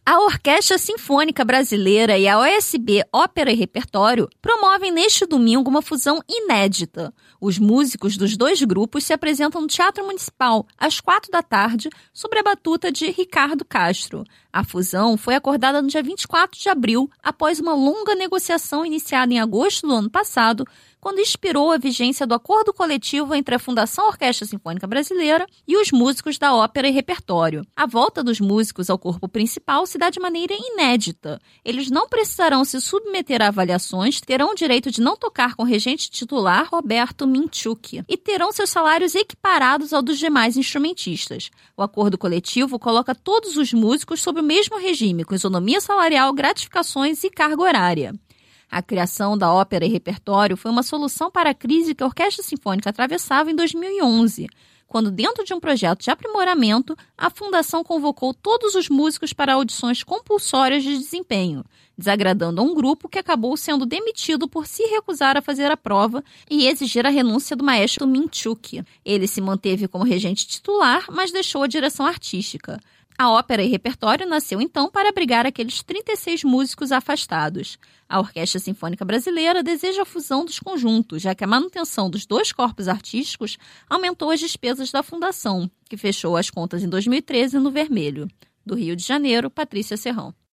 A Orquestra Sinfônica Brasileira e a OSB Ópera e Repertório promovem neste domingo uma fusão inédita. Os músicos dos dois grupos se apresentam no Teatro Municipal, às 16h, sob a batuta de Ricardo Castro. A fusão foi acordada no dia 24 de abril, após uma longa negociação iniciada em agosto do ano passado, quando expirou a vigência do acordo coletivo entre a Fundação Orquestra Sinfônica Brasileira e os músicos da Ópera e Repertório. A volta dos músicos ao corpo principal se dá de maneira inédita. Eles não precisarão se submeter a avaliações, terão o direito de não tocar com o regente titular Roberto Minchuk e terão seus salários equiparados ao dos demais instrumentistas. O acordo coletivo coloca todos os músicos sob o mesmo regime, com isonomia salarial, gratificações e carga horária. A criação da Ópera e Repertório foi uma solução para a crise que a Orquestra Sinfônica atravessava em 2011, quando, dentro de um projeto de aprimoramento, a Fundação convocou todos os músicos para audições compulsórias de desempenho, desagradando a um grupo que acabou sendo demitido por se recusar a fazer a prova e exigir a renúncia do maestro Minchuk. Ele se manteve como regente titular, mas deixou a direção artística. A Ópera e Repertório nasceu, então, para abrigar aqueles 36 músicos afastados. A Orquestra Sinfônica Brasileira deseja a fusão dos conjuntos, já que a manutenção dos dois corpos artísticos aumentou as despesas da Fundação, que fechou as contas em 2013 no vermelho. Do Rio de Janeiro, Patrícia Serrão.